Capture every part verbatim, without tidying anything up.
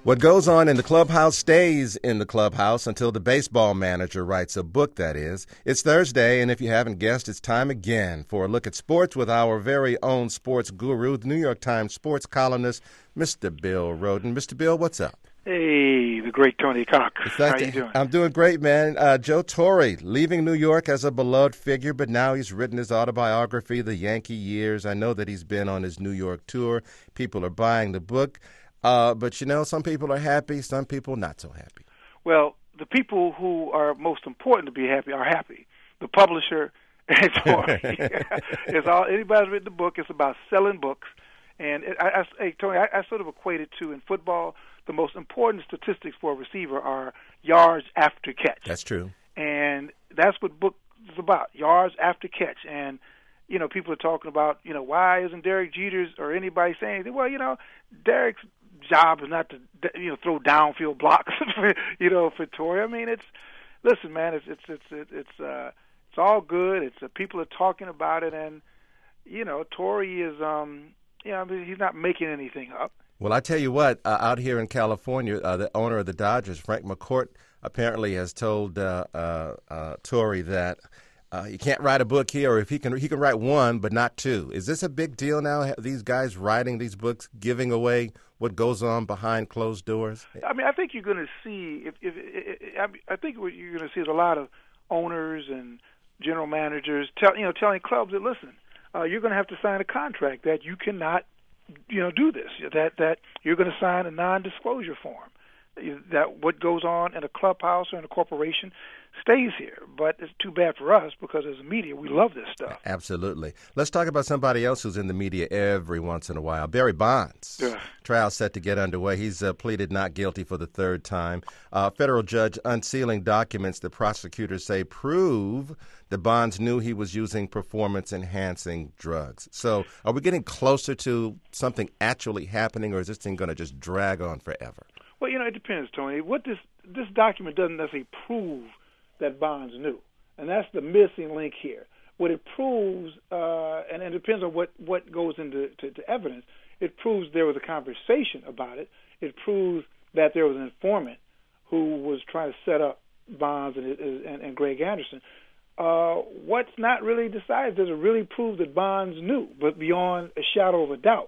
What goes on in the clubhouse stays in the clubhouse until the baseball manager writes a book, that is. It's Thursday, and if you haven't guessed, it's time again for a look at sports with our very own sports guru, the New York Times sports columnist, Mister Bill Rhoden. Mister Bill, what's up? Hey, the great Tony Cox. How to, you doing? I'm doing great, man. Uh, Joe Torre, leaving New York as a beloved figure, but now he's written his autobiography, The Yankee Years. I know that he's been on his New York tour. People are buying the book. Uh, but, you know, some people are happy, some people not so happy. Well, the people who are most important to be happy are happy. The publisher and Torre. It's all, anybody's written the book. It's about selling books. And it, I, I, hey, Tony, I, I sort of equate it to, in football, the most important statistics for a receiver are yards after catch. That's true. And that's what book is about, yards after catch. And, you know, people are talking about, you know, why isn't Derek Jeter's or anybody saying anything? Well, you know, Derek's job is not to, you know, throw downfield blocks for, you know, for Torre. I mean, it's, listen, man, it's, it's, it's, it's, uh, it's all good. It's, uh, people are talking about it. And, you know, Torre is, um, you know, I mean, he's not making anything up. Well, I tell you what, uh, out here in California, uh, the owner of the Dodgers, Frank McCourt, apparently has told uh, uh, uh, Torre that uh, he can't write a book here, or if he can, he can write one, but not two. Is this a big deal now? These guys writing these books, giving away what goes on behind closed doors? I mean, I think you're going to see. If, if, if I think what you're going to see is a lot of owners and general managers, tell you know, telling clubs that listen, uh, you're going to have to sign a contract that you cannot, you know, do this. That that you're going to sign a non-disclosure form. That what goes on in a clubhouse or in a corporation stays here. But it's too bad for us because as a media, we love this stuff. Absolutely. Let's talk about somebody else who's in the media every once in a while. Barry Bonds. Yeah. Trial set to get underway. He's uh, pleaded not guilty for the third time. Uh, federal judge unsealing documents the prosecutors say prove that Bonds knew he was using performance-enhancing drugs. So are we getting closer to something actually happening, or is this thing going to just drag on forever? Well, you know, it depends, Tony. What this this document doesn't necessarily prove that Bonds knew, and that's the missing link here. What it proves, uh, and it depends on what, what goes into to, to evidence, it proves there was a conversation about it. It proves that there was an informant who was trying to set up Bonds and, and, and Greg Anderson. Uh, what's not really decided, does it really prove that Bonds knew, but beyond a shadow of a doubt.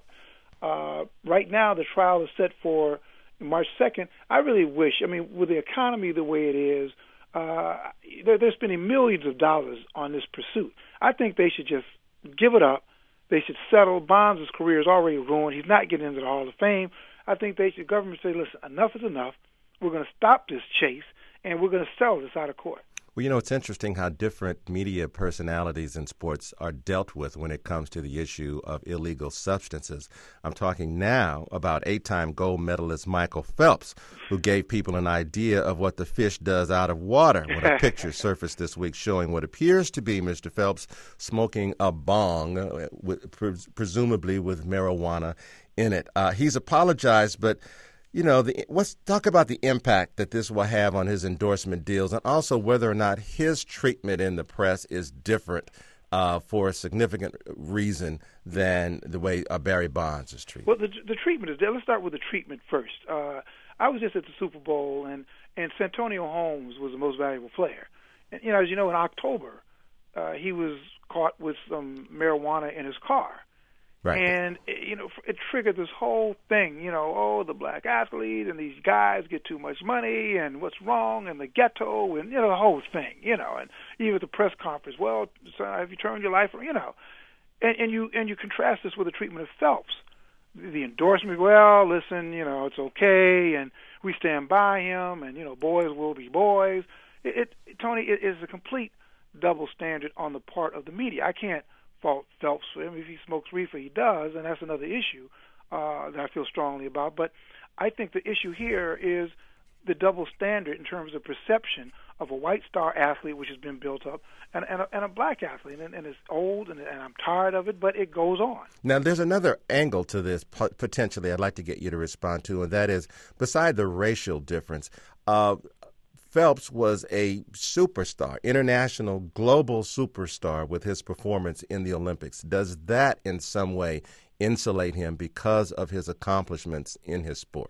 Uh, right now, the trial is set for March second. I really wish, I mean, with the economy the way it is, uh, they're, they're spending millions of dollars on this pursuit. I think they should just give it up. They should settle. Bonds' career is already ruined. He's not getting into the Hall of Fame. I think they should, government say, listen, enough is enough. We're going to stop this chase, and we're going to settle this out of court. Well, you know, it's interesting how different media personalities in sports are dealt with when it comes to the issue of illegal substances. I'm talking now about eight-time gold medalist Michael Phelps, who gave people an idea of what the fish does out of water when a picture surfaced this week showing what appears to be Mister Phelps smoking a bong, uh, with, pres- presumably with marijuana in it. Uh, he's apologized, but you know, the, let's talk about the impact that this will have on his endorsement deals and also whether or not his treatment in the press is different uh, for a significant reason than the way uh, Barry Bonds is treated. Well, the, the treatment is there. Let's start with the treatment first. Uh, I was just at the Super Bowl, and, and Santonio Holmes was the most valuable player. And, you know, as you know, in October, uh, he was caught with some marijuana in his car. Right. And, you know, it triggered this whole thing, you know, oh, the black athlete and these guys get too much money and what's wrong and the ghetto and, you know, the whole thing, you know, and even at the press conference, well, son, have you turned your life around, you know. And, and you and you contrast this with the treatment of Phelps. The endorsement, well, listen, you know, it's okay and we stand by him and, you know, boys will be boys. It, it Tony, it is a complete double standard on the part of the media. I can't fault Phelps. I mean, if he smokes reefer, he does, and that's another issue uh, that I feel strongly about. But I think the issue here is the double standard in terms of perception of a white star athlete, which has been built up, and, and, a, and a black athlete. And, and it's old, and, and I'm tired of it, but it goes on. Now, there's another angle to this, potentially, I'd like to get you to respond to, and that is, beside the racial difference, uh, Phelps was a superstar, international, global superstar with his performance in the Olympics. Does that in some way insulate him because of his accomplishments in his sport?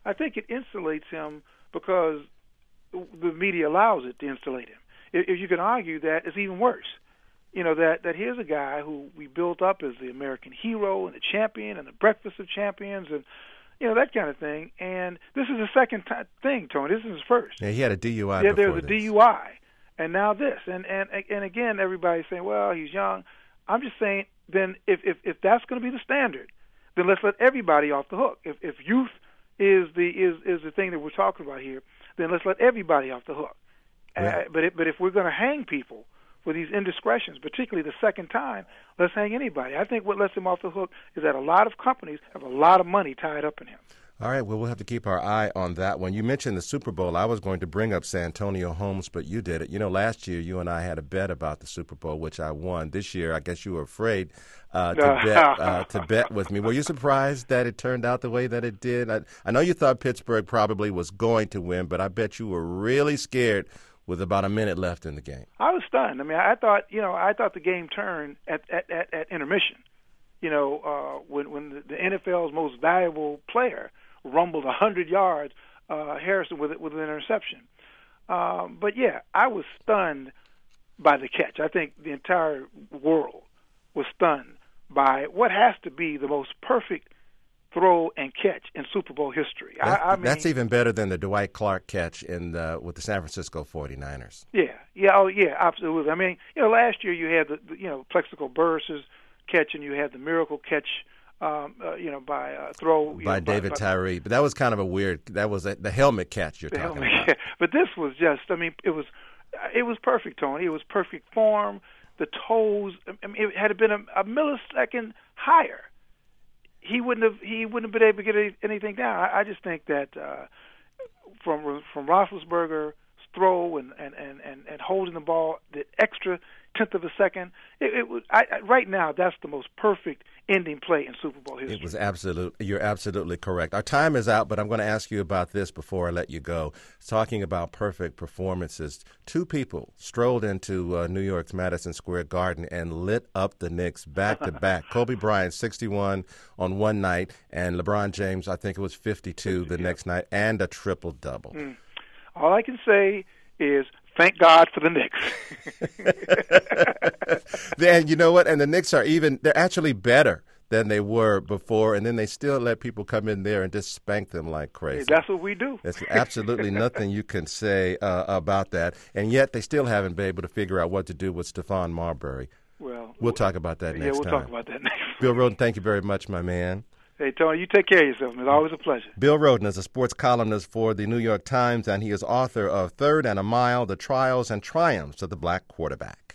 I think it insulates him because the media allows it to insulate him. If you can argue that, it's even worse. You know, that, that here's a guy who we built up as the American hero and the champion and the breakfast of champions and, you know, that kind of thing. And this is the second t- thing, Tony. This is his first. Yeah, he had a D U I Yeah, before there was a this. D U I. And now this. And, and, and again, everybody's saying, well, he's young. I'm just saying, then if, if, if that's going to be the standard, then let's let everybody off the hook. If, if youth is the is, is the thing that we're talking about here, then let's let everybody off the hook. Yeah. Uh, but it, but if we're going to hang people for these indiscretions, particularly the second time, let's hang anybody. I think what lets him off the hook is that a lot of companies have a lot of money tied up in him. All right, well, we'll have to keep our eye on that one. You mentioned the Super Bowl. I was going to bring up Santonio Holmes, but you did it. You know, last year you and I had a bet about the Super Bowl, which I won. This year, I guess you were afraid uh, to bet uh, to bet with me. Were you surprised that it turned out the way that it did? I, I know you thought Pittsburgh probably was going to win, but I bet you were really scared with about a minute left in the game. I was stunned. I mean, I thought, you know, I thought the game turned at at, at, at intermission. You know, uh, when when the, the N F L's most valuable player rumbled one hundred yards, uh, Harrison with with an interception. Um, but yeah, I was stunned by the catch. I think the entire world was stunned by what has to be the most perfect throw and catch in Super Bowl history. That, I, I mean, that's even better than the Dwight Clark catch in the, with the San Francisco forty-niners. Yeah, yeah, oh yeah, absolutely. I mean, you know, last year you had the, the you know Plexico Burress's catch, and you had the miracle catch, um, uh, you know, by uh, throw by know, David by, Tyree. But that was kind of a weird. That was a, the helmet catch you're the talking helmet, about. But this was just. I mean, it was it was perfect, Tony. It was perfect form. The toes. I mean, it had it been a, a millisecond higher, he wouldn't have he wouldn't have been able to get any, anything down. I, I just think that uh, from from Roethlisberger's throw and, and, and, and, and holding the ball, the extra tenth of a second, it, it was I, I, right now that's the most perfect ending play in Super Bowl history. It was absolute. You're absolutely correct. Our time is out, but I'm going to ask you about this before I let you go. Talking about perfect performances, two people strolled into uh, New York's Madison Square Garden and lit up the Knicks back to back. Kobe Bryant, sixty-one on one night, and LeBron James, I think it was fifty-two the yeah. next night, and a triple double. Mm. All I can say is thank God for the Knicks. And you know what? And the Knicks are even, they're actually better than they were before, and then they still let people come in there and just spank them like crazy. That's what we do. There's absolutely nothing you can say uh, about that. And yet they still haven't been able to figure out what to do with Stephon Marbury. Well, we'll talk about that yeah, next we'll time. Yeah, we'll talk about that next Bill Rhoden, thank you very much, my man. Hey, Tony, you take care of yourself. It's always a pleasure. Bill Rhoden is a sports columnist for the New York Times, and he is author of Third and a Mile, The Trials and Triumphs of the Black Quarterback.